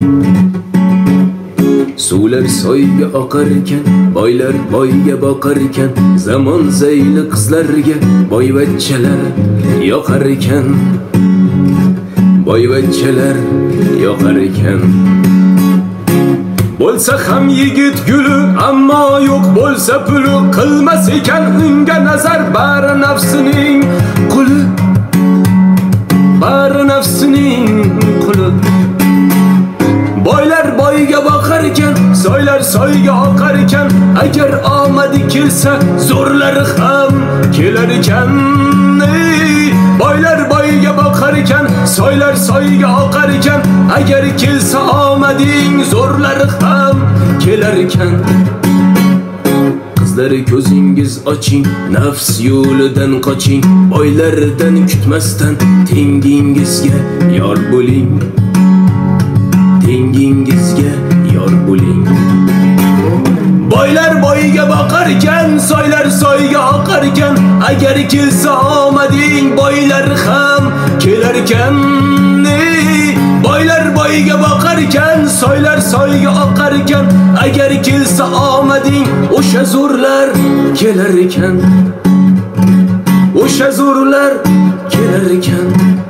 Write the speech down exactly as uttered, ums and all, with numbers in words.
Suvlar soyga oqar ekan, boylar boyga boqar ekan, zamon zayli qizlarga boyvachchalar yoqar ekan, boyvachchalar yoqar ekan. Bo'lsa ham yigit guli, ammo yo'q bo'lsa puli, qilmas ekan unga nazar, bari nafsining quli, bari nafsining quli. Boylar boyga boqar ekan, soylar soyga oqar ekan, agar omadi kelsa zo'rlari ham kelar ekan. Boylar boyga boqar ekan, soylar soyga oqar ekan, agar kelsa omading zo'rlari ham kelar ekan. Qizlari ko'zingiz oching, nafs yo'lidan qoching, boylardan kutmasdan tengingizga yor bo'ling, tengingizga yor bo'ling. Boylar boyga boqar ekan, soylar soyga oqar ekan, agar kelsa omading boylar ham kelar ekan. Boylar boyga boqar ekan, soylar soyga oqar ekan, agar kelsa omading o'sha zo'rlar kelar ekan, o'sha zo'rlar kelar ekan.